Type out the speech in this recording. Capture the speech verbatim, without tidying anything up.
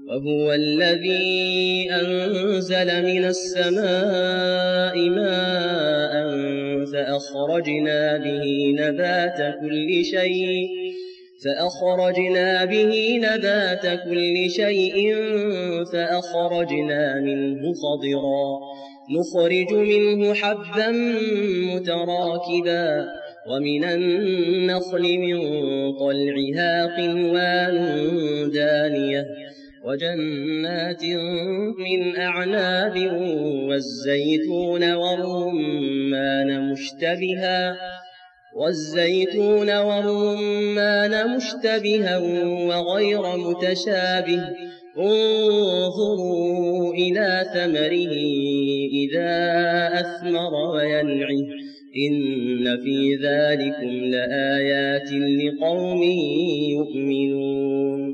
وهو الذي أنزل من السماء ماء فأخرجنا به نبات كل شيء فأخرجنا به نبات كل شيء فأخرجنا منه خضرا نخرج منه حبا متراكبا ومن النخل من طلعها قنوان دانية وجنات من أعناب والزيتون والرمان مشتبها والزيتون والرمان مشتبها وغير متشابه انظروا إلى ثمره إذا أثمر وينعه إن في ذلكم لآيات لقوم يؤمنون.